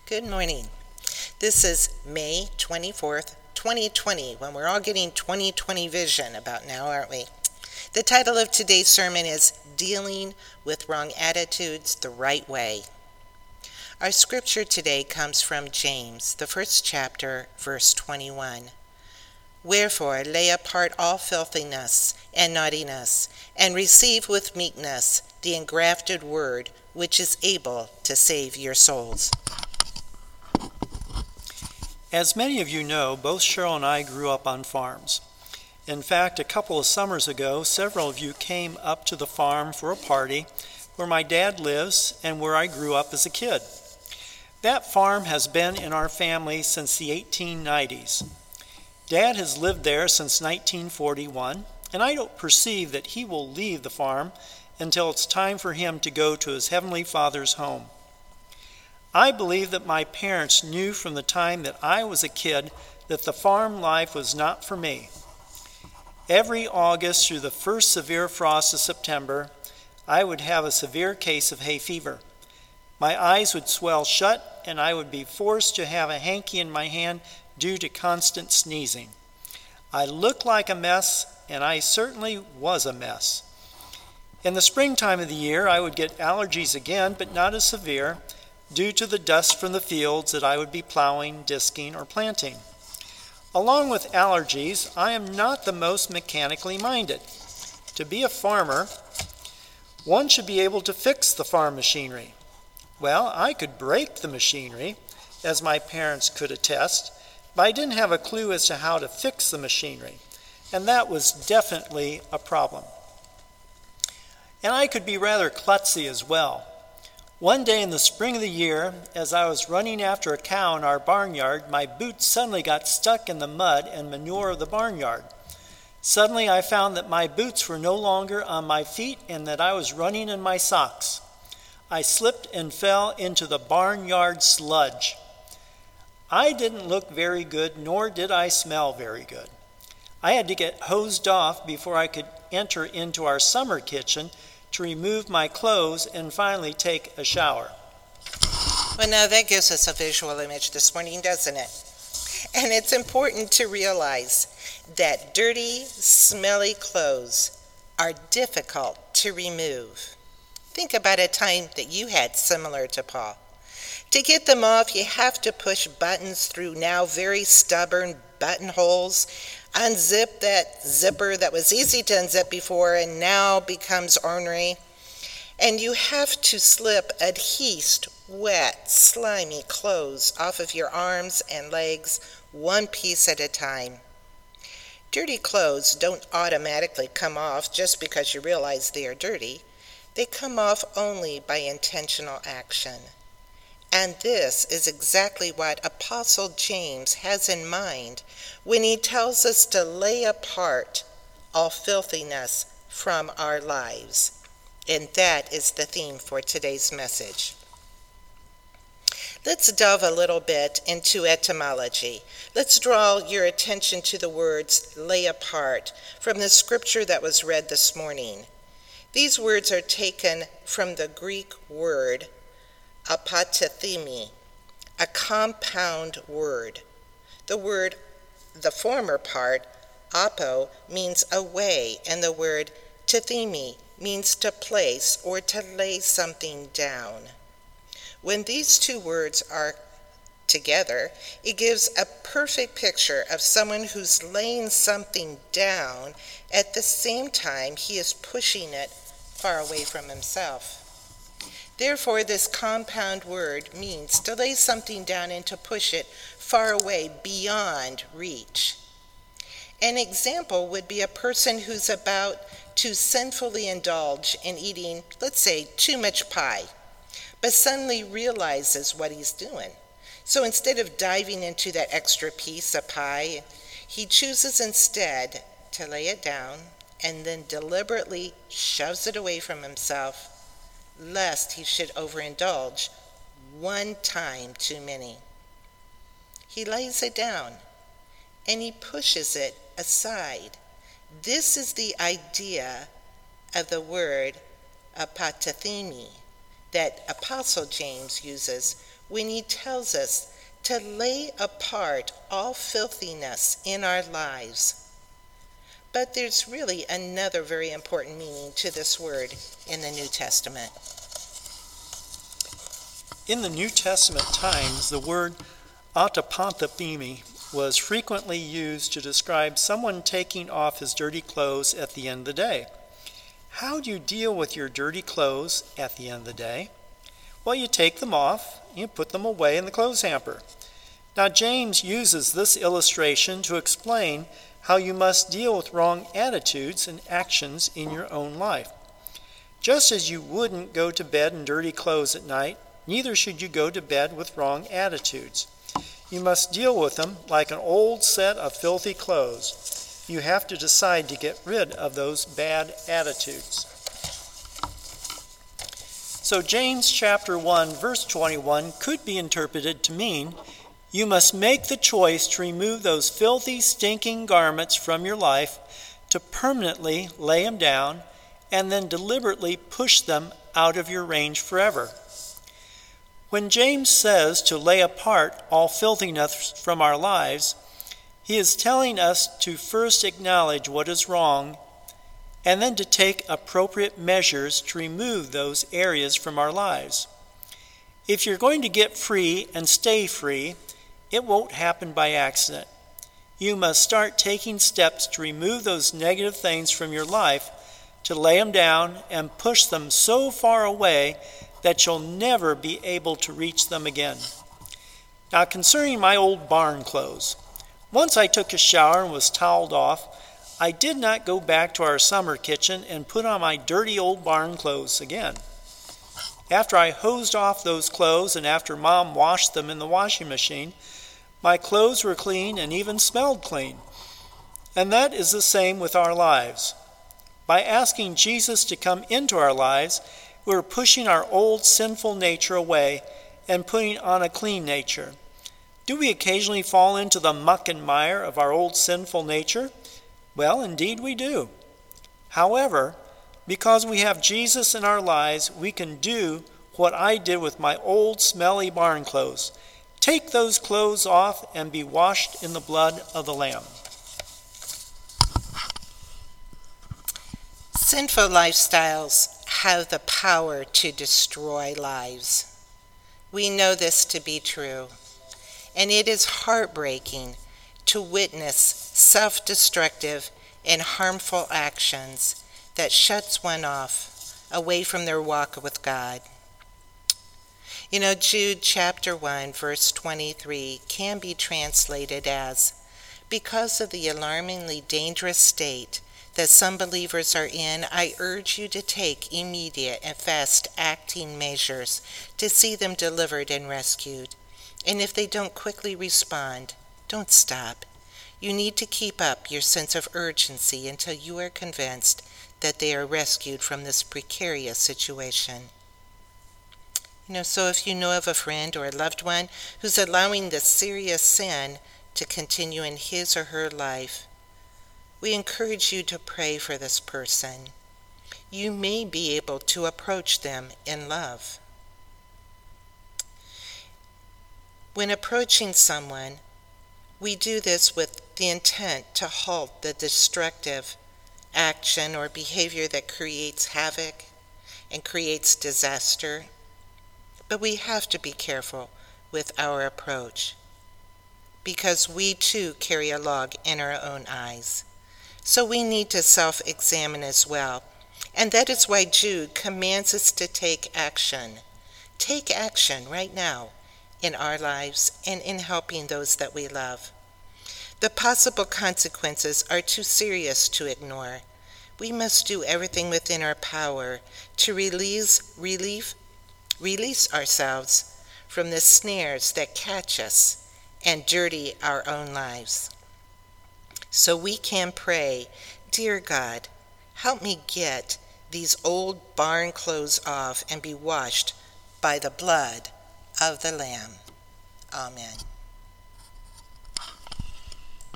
Good morning. This is May 24th, 2020, when we're all getting 2020 vision about now, aren't we? The title of today's sermon is Dealing with Wrong Attitudes the Right Way. Our scripture today comes from James, the first chapter, verse 21. Wherefore lay apart all filthiness and naughtiness, and receive with meekness the engrafted word, which is able to save your souls. As many of you know, both Cheryl and I grew up on farms. In fact, a couple of summers ago, several of you came up to the farm for a party where my dad lives and where I grew up as a kid. That farm has been in our family since the 1890s. Dad has lived there since 1941, and I don't perceive that he will leave the farm until it's time for him to go to his Heavenly Father's home. I believe that my parents knew from the time that I was a kid that the farm life was not for me. Every August through the first severe frost of September, I would have a severe case of hay fever. My eyes would swell shut, and I would be forced to have a hanky in my hand due to constant sneezing. I looked like a mess, and I certainly was a mess. In the springtime of the year, I would get allergies again, but not as severe, due to the dust from the fields that I would be plowing, disking, or planting. Along with allergies, I am not the most mechanically minded. To be a farmer, one should be able to fix the farm machinery. Well, I could break the machinery, as my parents could attest, but I didn't have a clue as to how to fix the machinery, and that was definitely a problem. And I could be rather klutzy as well. One day in the spring of the year, as I was running after a cow in our barnyard, my boots suddenly got stuck in the mud and manure of the barnyard. Suddenly I found that my boots were no longer on my feet and that I was running in my socks. I slipped and fell into the barnyard sludge. I didn't look very good, nor did I smell very good. I had to get hosed off before I could enter into our summer kitchen to remove my clothes and finally take a shower. Well, now that gives us a visual image this morning, doesn't it? And it's important to realize that dirty, smelly clothes are difficult to remove. Think about a time that you had similar to Paul. To get them off, you have to push buttons through now very stubborn buttonholes, unzip that zipper that was easy to unzip before and now becomes ornery, and you have to slip adhesed, wet, slimy clothes off of your arms and legs one piece at a time. Dirty clothes don't automatically come off just because you realize they are dirty. They come off only by intentional action. And this is exactly what Apostle James has in mind when he tells us to lay apart all filthiness from our lives. And that is the theme for today's message. Let's delve a little bit into etymology. Let's draw your attention to the words lay apart from the scripture that was read this morning. These words are taken from the Greek word apatethemi, a compound word. The former part, apo, means away, and the word tethemi means to place or to lay something down. When these two words are together, it gives a perfect picture of someone who's laying something down at the same time he is pushing it far away from himself. Therefore, this compound word means to lay something down and to push it far away beyond reach. An example would be a person who's about to sinfully indulge in eating, let's say, too much pie, but suddenly realizes what he's doing. So instead of diving into that extra piece of pie, he chooses instead to lay it down and then deliberately shoves it away from himself, lest he should overindulge one time too many. He lays it down and he pushes it aside. This is the idea of the word apatethemi that Apostle James uses when he tells us to lay apart all filthiness in our lives. But there's really another very important meaning to this word in the New Testament. In the New Testament times, the word atapanthapimi was frequently used to describe someone taking off his dirty clothes at the end of the day. How do you deal with your dirty clothes at the end of the day? Well, you take them off, you put them away in the clothes hamper. Now, James uses this illustration to explain how you must deal with wrong attitudes and actions in your own life. Just as you wouldn't go to bed in dirty clothes at night, neither should you go to bed with wrong attitudes. You must deal with them like an old set of filthy clothes. You have to decide to get rid of those bad attitudes. So James chapter 1, verse 21 could be interpreted to mean, you must make the choice to remove those filthy, stinking garments from your life, to permanently lay them down, and then deliberately push them out of your range forever. When James says to lay apart all filthiness from our lives, he is telling us to first acknowledge what is wrong and then to take appropriate measures to remove those areas from our lives. If you're going to get free and stay free, it won't happen by accident. You must start taking steps to remove those negative things from your life, to lay them down and push them so far away that you'll never be able to reach them again. Now, concerning my old barn clothes, once I took a shower and was toweled off, I did not go back to our summer kitchen and put on my dirty old barn clothes again. After I hosed off those clothes and after Mom washed them in the washing machine, my clothes were clean and even smelled clean. And that is the same with our lives. By asking Jesus to come into our lives, we're pushing our old sinful nature away and putting on a clean nature. Do we occasionally fall into the muck and mire of our old sinful nature? Well, indeed we do. However, because we have Jesus in our lives, we can do what I did with my old smelly barn clothes. Take those clothes off and be washed in the blood of the Lamb. Sinful lifestyles have the power to destroy lives. We know this to be true, and it is heartbreaking to witness self-destructive and harmful actions that shuts one off away from their walk with God. You know, Jude chapter 1, verse 23 can be translated as, because of the alarmingly dangerous state that some believers are in, I urge you to take immediate and fast-acting measures to see them delivered and rescued. And if they don't quickly respond, don't stop. You need to keep up your sense of urgency until you are convinced that they are rescued from this precarious situation. So if you know of a friend or a loved one who's allowing this serious sin to continue in his or her life, we encourage you to pray for this person. You may be able to approach them in love. When approaching someone, we do this with the intent to halt the destructive action or behavior that creates havoc and creates disaster. But we have to be careful with our approach, because we too carry a log in our own eyes. So we need to self-examine as well. And that is why Jude commands us to take action. Take action right now in our lives and in helping those that we love. The possible consequences are too serious to ignore. We must do everything within our power to release ourselves from the snares that catch us and dirty our own lives. So we can pray, dear God, help me get these old barn clothes off and be washed by the blood of the Lamb. Amen.